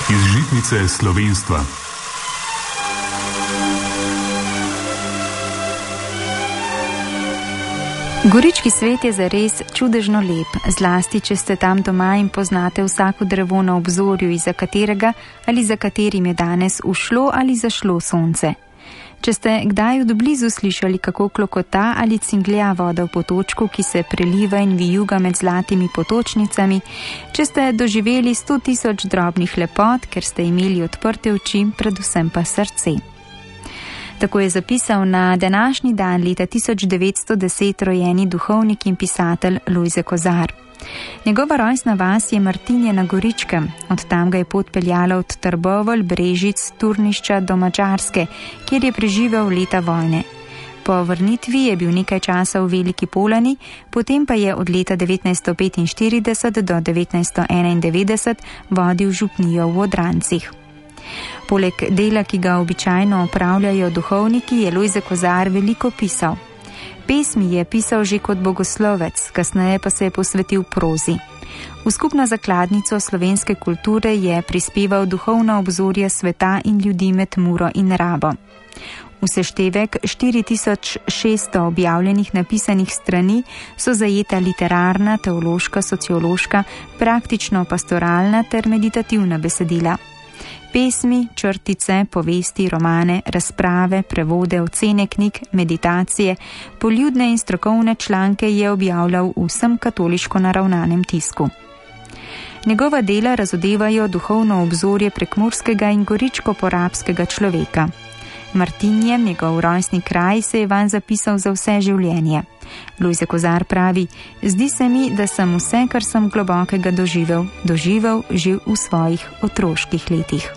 Iz žitnice slovenstva. Gorički svet je zares čudežno lep, zlasti če ste tam doma in poznate vsako drevo na obzorju, iza katerega ali za katerim je danes ušlo ali zašlo sonce. Če ste kdaj od blizu slišali, kako klokota ali cinglja voda v potočku, ki se preliva in vijuga med zlatimi potočnicami, če ste doživeli 100 000 drobnih lepot, ker ste imeli odprte oči, predvsem pa srce. Tako je zapisal na današnji dan leta 1910 rojeni duhovnik in pisatelj Lojze Kozar. Njegova rojstna vas je Martinje na Goričkem, od tam ga je pot peljala od Trbovelj, Brežic, Turnišča do Madžarske, kjer je preživel leta vojne. Po vrnitvi je bil nekaj časa v Veliki Polani, potem pa je od leta 1945 do 1991 vodil župnijo v Odrancih. Poleg dela, ki ga običajno opravljajo duhovniki, je Lojze Kozar veliko pisal. Pesmi je pisal že kot bogoslovec, kasneje pa se je posvetil prozi. V skupno zakladnico slovenske kulture je prispeval duhovna obzorja sveta in ljudi med Muro in Rabo. V seštevek 4600 objavljenih napisanih strani so zajeta literarna, teološka, sociološka, praktično pastoralna ter meditativna besedila. Pesmi, črtice, povesti, romane, razprave, prevode, ocene knjig, meditacije, poljudne in strokovne članke je objavljal v vsem katoliško naravnanem tisku. Njegova dela razodevajo duhovno obzorje prekmurskega in goričko-porabskega človeka. Martinje, njegov rojstni kraj, se je vanj zapisal za vse življenje. Lojze Kozar pravi: zdi se mi, da sem vse, kar sem globokega doživel že v svojih otroških letih.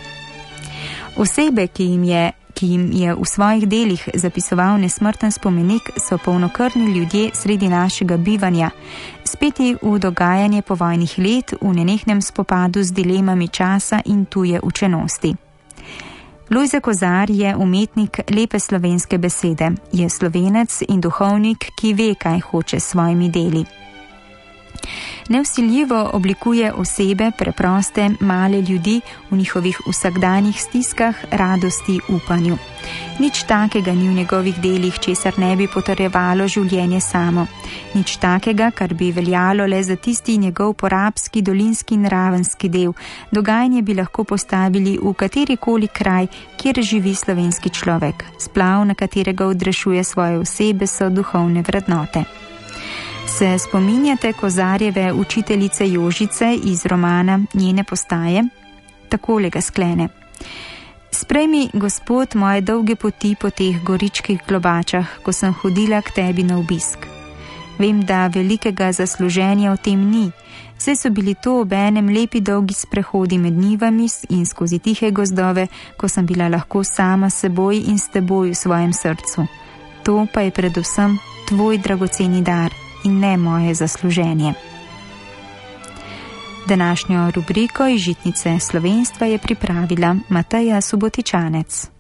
Osebe, ki jim je v svojih delih zapisoval nesmrten spomenik, so polnokrvni ljudje sredi našega bivanja, speti v dogajanje povojnih let, v nenehnem spopadu z dilemami časa in tuje učenosti. Lojze Kozar je umetnik lepe slovenske besede, je Slovenec in duhovnik, ki ve, kaj hoče s svojimi deli. Nevsiljivo oblikuje osebe, preproste, male ljudi v njihovih vsakdanjih stiskah, radosti, upanju. Nič takega ni v njegovih delih, česar ne bi potrjevalo življenje samo. Nič takega, kar bi veljalo le za tisti njegov porabski, dolinski in ravenski del. Dogajanje bi lahko postavili v katerikoli kraj, kjer živi slovenski človek. Splav, na katerega odrešuje svoje osebe, so duhovne vrednote. Se spominjate Kozarjeve učiteljice Jožice iz romana Njene postaje? Takole ga sklene: sprejmi, Gospod, moje dolge poti po teh goričkih globačah, ko sem hodila k tebi na obisk. Vem, da velikega zasluženja v tem ni, saj so bili to obenem lepi dolgi sprehodi med njivami in skozi tihe gozdove, ko sem bila lahko sama s seboj in s teboj v svojem srcu. To pa je predvsem tvoj dragoceni dar in ne moje zasluženje. Današnjo rubriko iz žitnice slovenstva je pripravila Mateja Subotičanec.